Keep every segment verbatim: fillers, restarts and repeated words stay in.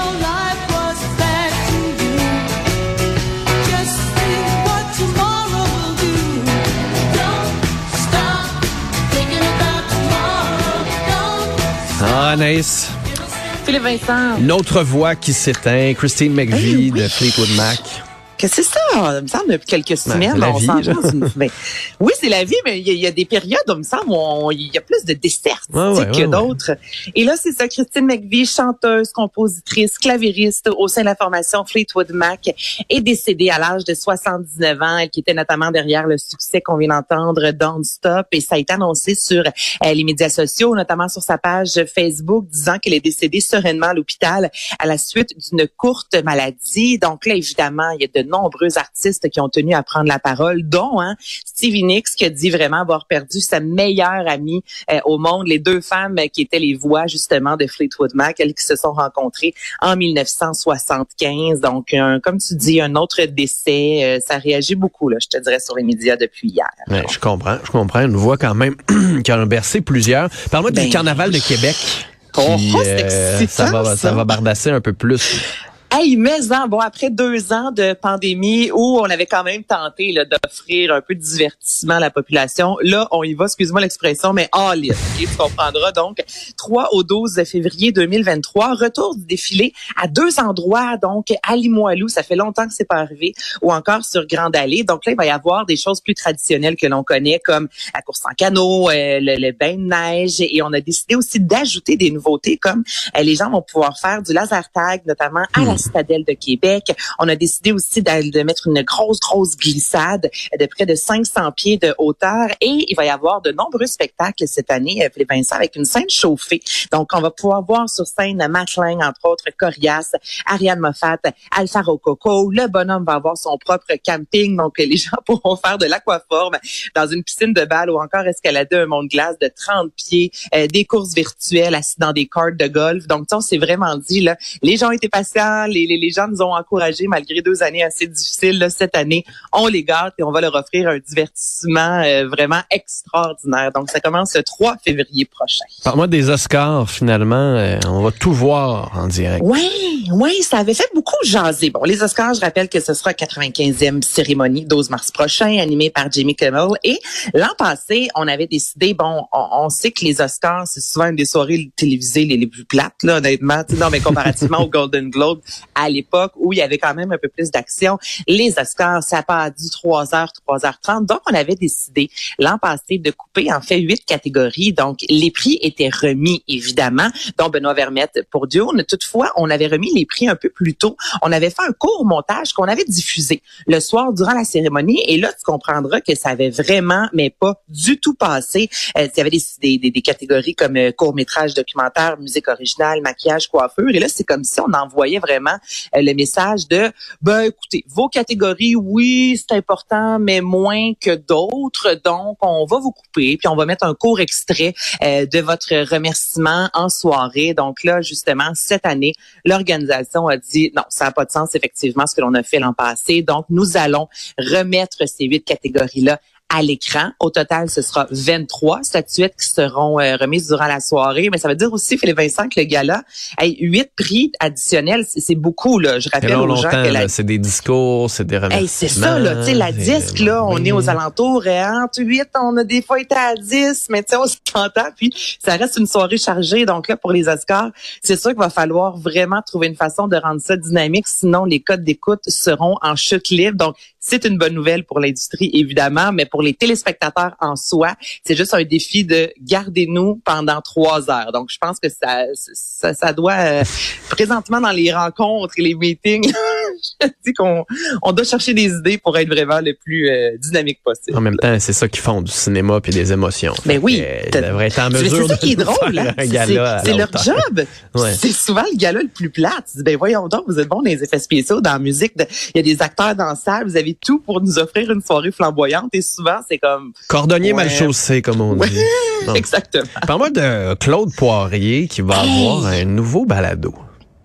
Ah, Anaïs. Philippe Vincent. Une autre voix qui s'éteint, Christine McVie hey, oui. de Fleetwood Mac. Que c'est ça, ça me semble depuis quelques semaines. Ben, on vie, s'en une... mais, oui, c'est la vie, mais il y, y a des périodes, on me semble, où il y a plus de desserts ouais, ouais, que ouais, d'autres. Ouais. Et là, c'est ça, Christine McVie, chanteuse, compositrice, clavieriste au sein de la formation Fleetwood Mac, est décédée à l'âge de soixante-dix-neuf ans. Elle qui était notamment derrière le succès qu'on vient d'entendre, Don't Stop. Et ça a été annoncé sur euh, les médias sociaux, notamment sur sa page Facebook, disant qu'elle est décédée sereinement à l'hôpital à la suite d'une courte maladie. Donc là, évidemment, il y a de nombreux artistes qui ont tenu à prendre la parole, dont hein, Stevie Nicks qui a dit vraiment avoir perdu sa meilleure amie euh, au monde, les deux femmes qui étaient les voix justement de Fleetwood Mac, elles qui se sont rencontrées en dix-neuf cent soixante-quinze. Donc, un, comme tu dis, un autre décès, euh, ça réagit beaucoup, là, je te dirais, sur les médias depuis hier. Ouais, je comprends, je comprends. Une voix quand même qui en a bercé plusieurs. Parle-moi ben, du Carnaval de Québec. Qui, oh, c'est euh, excitant, ça va, ça. ça va bardasser un peu plus. Hey, mais hein, bon, après deux ans de pandémie où on avait quand même tenté là, d'offrir un peu de divertissement à la population, là, on y va, excuse-moi l'expression, mais all in, okay, tu comprendras. Donc, trois au douze février deux mille vingt-trois, retour du défilé à deux endroits, donc à Limoilou, ça fait longtemps que c'est pas arrivé, ou encore sur Grande Allée. Donc là, il va y avoir des choses plus traditionnelles que l'on connaît, comme la course en canot, euh, le, le bain de neige, et on a décidé aussi d'ajouter des nouveautés, comme euh, les gens vont pouvoir faire du laser tag, notamment à la Citadelle de Québec. On a décidé aussi de, de mettre une grosse, grosse glissade de près de cinq cents pieds de hauteur et il va y avoir de nombreux spectacles cette année, Philippe Vincent, avec une scène chauffée. Donc, on va pouvoir voir sur scène Matt Lang, entre autres, Corias, Ariane Moffat, Alpha Rococo. Le bonhomme va avoir son propre camping, donc les gens pourront faire de l'aquaforme dans une piscine de balle ou encore escalader un mont de glace de trente pieds, euh, des courses virtuelles assis dans des cartes de golf. Donc, on s'est vraiment dit, là, les gens étaient patients, Les, les, les gens nous ont encouragés malgré deux années assez difficiles. Là, cette année, on les gâte et on va leur offrir un divertissement euh, vraiment extraordinaire. Donc, ça commence le trois février prochain. Parle-moi des Oscars, finalement. Euh, on va tout voir en direct. Oui, oui, ça avait fait beaucoup jaser. Bon, les Oscars, je rappelle que ce sera la quatre-vingt-quinzième cérémonie, douze mars prochain, animée par Jimmy Kimmel. Et l'an passé, on avait décidé, bon, on, on sait que les Oscars, c'est souvent une des soirées télévisées les, les plus plates, là, honnêtement. Non, mais comparativement au Golden Globe, à l'époque où il y avait quand même un peu plus d'action. Les Oscars, ça n'a pas dû trois heures, trois heures trente. Donc, on avait décidé l'an passé de couper en fait huit catégories. Donc, les prix étaient remis, évidemment, dont Benoît Vermette pour Dune. Toutefois, on avait remis les prix un peu plus tôt. On avait fait un court montage qu'on avait diffusé le soir durant la cérémonie. Et là, tu comprendras que ça avait vraiment, mais pas du tout passé. Euh, il y avait des, des, des catégories comme euh, court-métrage, documentaire, musique originale, maquillage, coiffure. Et là, c'est comme si on envoyait vraiment euh, le message de, ben écoutez, vos catégories, oui, c'est important, mais moins que d'autres. Donc, on va vous couper, puis on va mettre un court extrait euh, de votre remerciement en soirée. Donc là, justement, cette année, l'organisation a dit, non, ça n'a pas de sens, effectivement, ce que l'on a fait l'an passé. Donc, nous allons remettre ces huit catégories-là à l'écran. Au total, ce sera vingt-trois statuettes qui seront euh, remises durant la soirée. Mais ça veut dire aussi, Philippe Vincent, que le gala, hey, huit prix additionnels, c'est, c'est beaucoup, là. Je rappelle aux gens que la... c'est des discours, c'est des remerciements. Hey, c'est ça, là. Tu sais, la disque, là, on oui. est aux alentours. Et entre huit, on a des fois été à dix, mais tu sais, on s'entend. Puis, ça reste une soirée chargée. Donc là, pour les Oscars, c'est sûr qu'il va falloir vraiment trouver une façon de rendre ça dynamique. Sinon, les codes d'écoute seront en chute libre. Donc, c'est une bonne nouvelle pour l'industrie, évidemment, mais pour les téléspectateurs en soi, c'est juste un défi de garder-nous pendant trois heures. Donc, je pense que ça, ça, ça doit, euh, présentement dans les rencontres et les meetings, je dis qu'on on doit chercher des idées pour être vraiment le plus euh, dynamique possible. En même temps, c'est ça qu'ils font, du cinéma puis des émotions. Mais oui. Ils devraient être en mesure c'est ça qui est drôle, hein? C'est, c'est, c'est leur job. Ouais. C'est souvent le gala le plus plat. Tu dis, ben voyons donc, vous êtes bons dans les effets spéciaux, dans la musique. Il y a des acteurs dans la salle, vous avez tout pour nous offrir une soirée flamboyante et souvent, c'est comme... Cordonnier ouais. mal chaussé, comme on dit. Ouais. Exactement. Parle-moi de Claude Poirier qui va hey. avoir un nouveau balado.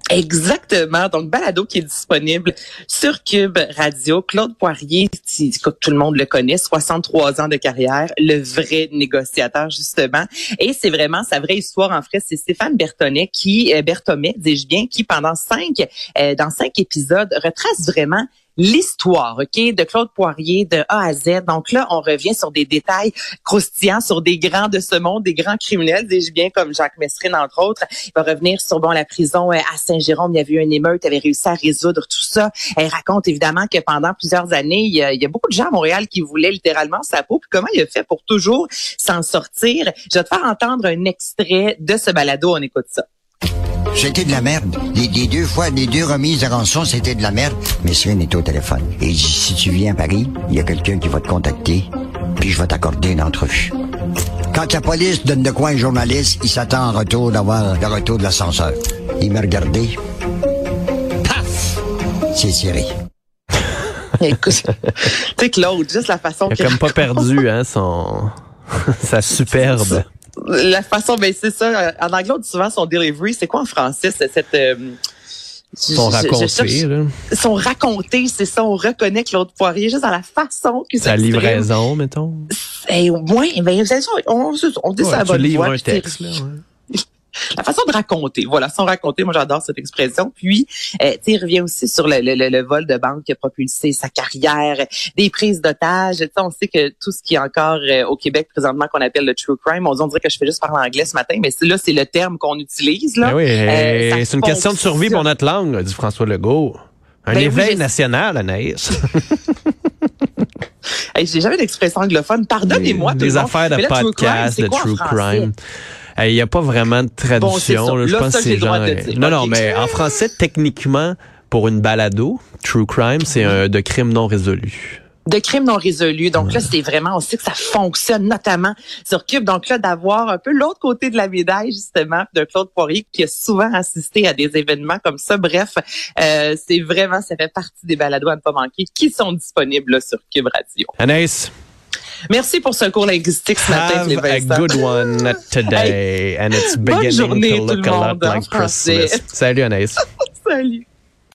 Exactement. Donc, balado qui est disponible sur Cube Radio. Claude Poirier, qui, tout le monde le connaît, soixante-trois ans de carrière, le vrai négociateur, justement. Et c'est vraiment sa vraie histoire, en fait. C'est Stéphane Berthonnet qui, euh, Berthommet, dis-je bien, qui, pendant cinq, euh, dans cinq épisodes, retrace vraiment l'histoire, OK, de Claude Poirier de A à Z. Donc là, on revient sur des détails croustillants, sur des grands de ce monde, des grands criminels, dis-je bien, comme Jacques Messrine, entre autres. Il va revenir sur, bon, la prison à Saint-Jérôme. Il y avait eu une émeute, il avait réussi à résoudre tout ça. Elle raconte évidemment que pendant plusieurs années, il y a, il y a beaucoup de gens à Montréal qui voulaient littéralement sa peau. Puis comment il a fait pour toujours s'en sortir? Je vais te faire entendre un extrait de ce balado. On écoute ça. C'était de la merde. Les, les deux fois, les deux remises de rançon, c'était de la merde. Mais Sven est au téléphone. Et il dit, si tu viens à Paris, il y a quelqu'un qui va te contacter, puis je vais t'accorder une entrevue. Quand la police donne de quoi à un journaliste, il s'attend en retour d'avoir le retour de l'ascenseur. Il m'a regardé. Paf! C'est serré. Écoute, tu sais, Claude, juste la façon qu'il a comme pas perdu, hein, son... sa superbe. La façon, ben c'est ça. En anglais, on dit souvent son delivery. C'est quoi en français, c'est cette... Euh, son raconté, cherche, là. Son raconté, c'est ça. On reconnaît Claude Poirier juste dans la façon qu'il s'exprime. Sa livraison, mettons. Et au moins, ben, on, on dit ouais, ça à bonne voix. Un puis texte, là, ouais. La façon de raconter, voilà, son raconter, moi j'adore cette expression. Puis, euh, tu sais, il revient aussi sur le, le, le vol de banque qui a propulsé sa carrière, des prises d'otages. Tu sais, on sait que tout ce qui est encore euh, au Québec présentement qu'on appelle le true crime, on dirait que je fais juste parler anglais ce matin, mais là c'est le terme qu'on utilise là. Ben oui, euh, c'est une question de survie pour notre langue, dit François Legault. Un ben éveil oui, national, Anaïs. Hey, j'ai jamais d'expression anglophone. Pardonnez-moi. Des, des affaires de podcast, de true crime. Il n'y a pas vraiment de traduction. Bon, là, je là, pense ça, que c'est genre. Non, okay. non, mais en français, techniquement, pour une balado, true crime, c'est un de crime non résolu. De crimes non résolus. Donc ouais. Là, c'est vraiment, on sait que ça fonctionne, notamment sur Cube. Donc là, d'avoir un peu l'autre côté de la médaille, justement, de Claude Poirier, qui a souvent assisté à des événements comme ça. Bref, euh, c'est vraiment, ça fait partie des balados à ne pas manquer qui sont disponibles là, sur Cube Radio. Anaïs. Merci pour ce cours linguistique ce matin. Have a good one today, hey, and it's beginning to look a lot like Christmas. Salut Anaïs. Salut.